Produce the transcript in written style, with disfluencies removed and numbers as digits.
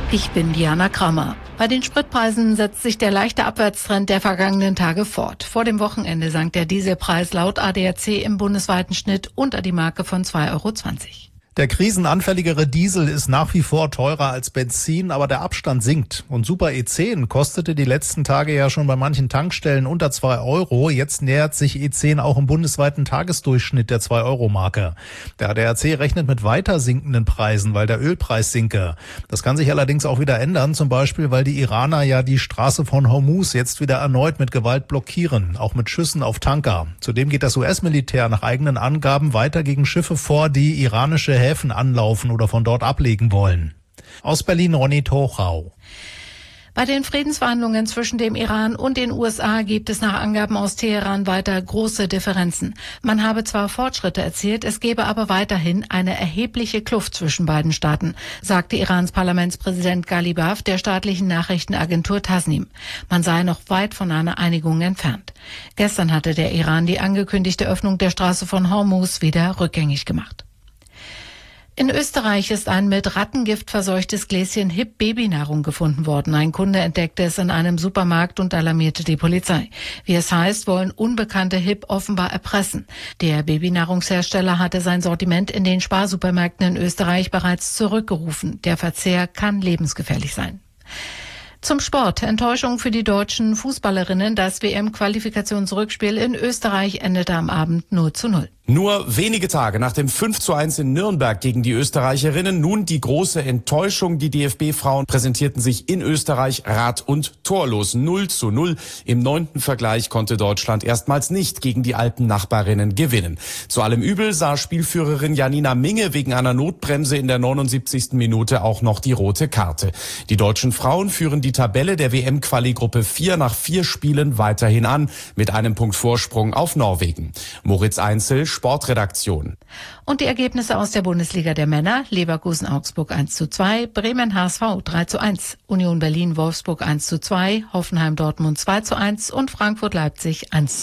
Ich bin Diana Krammer. Bei den Spritpreisen setzt sich der leichte Abwärtstrend der vergangenen Tage fort. Vor dem Wochenende sank der Dieselpreis laut ADAC im bundesweiten Schnitt unter die Marke von 2,20 €. Der krisenanfälligere Diesel ist nach wie vor teurer als Benzin, aber der Abstand sinkt. Und Super E10 kostete die letzten Tage ja schon bei manchen Tankstellen unter 2 €. Jetzt nähert sich E10 auch im bundesweiten Tagesdurchschnitt der 2-Euro-Marke. Der ADAC rechnet mit weiter sinkenden Preisen, weil der Ölpreis sinke. Das kann sich allerdings auch wieder ändern, zum Beispiel, weil die Iraner ja die Straße von Hormuz jetzt wieder erneut mit Gewalt blockieren, auch mit Schüssen auf Tanker. Zudem geht das US-Militär nach eigenen Angaben weiter gegen Schiffe vor, die iranische Häfen anlaufen oder von dort ablegen wollen. Aus Berlin Ronny Tochau. Bei den Friedensverhandlungen zwischen dem Iran und den USA gibt es nach Angaben aus Teheran weiter große Differenzen. Man habe zwar Fortschritte erzielt, es gebe aber weiterhin eine erhebliche Kluft zwischen beiden Staaten, sagte Irans Parlamentspräsident Ghalibaf der staatlichen Nachrichtenagentur Tasnim. Man sei noch weit von einer Einigung entfernt. Gestern hatte der Iran die angekündigte Öffnung der Straße von Hormuz wieder rückgängig gemacht. In Österreich ist ein mit Rattengift verseuchtes Gläschen Hip-Babynahrung gefunden worden. Ein Kunde entdeckte es in einem Supermarkt und alarmierte die Polizei. Wie es heißt, wollen Unbekannte Hip offenbar erpressen. Der Babynahrungshersteller hatte sein Sortiment in den Sparsupermärkten in Österreich bereits zurückgerufen. Der Verzehr kann lebensgefährlich sein. Zum Sport. Enttäuschung für die deutschen Fußballerinnen. Das WM-Qualifikationsrückspiel in Österreich endete am Abend 0:0. Nur wenige Tage nach dem 5:1 in Nürnberg gegen die Österreicherinnen nun die große Enttäuschung. Die DFB-Frauen präsentierten sich in Österreich rad- und torlos. 0:0. Im 9. Vergleich konnte Deutschland erstmals nicht gegen die Alpen-Nachbarinnen gewinnen. Zu allem Übel sah Spielführerin Janina Minge wegen einer Notbremse in der 79. Minute auch noch die rote Karte. Die deutschen Frauen führen die Tabelle der WM-Quali-Gruppe 4 nach 4 Spielen weiterhin an, mit einem Punkt Vorsprung auf Norwegen. Moritz Einzel, Sportredaktion. Und die Ergebnisse aus der Bundesliga der Männer: Leverkusen-Augsburg 1:2, Bremen-HSV 3:1, Union Berlin-Wolfsburg 1:2, Hoffenheim-Dortmund 2:1 und Frankfurt-Leipzig 1:0.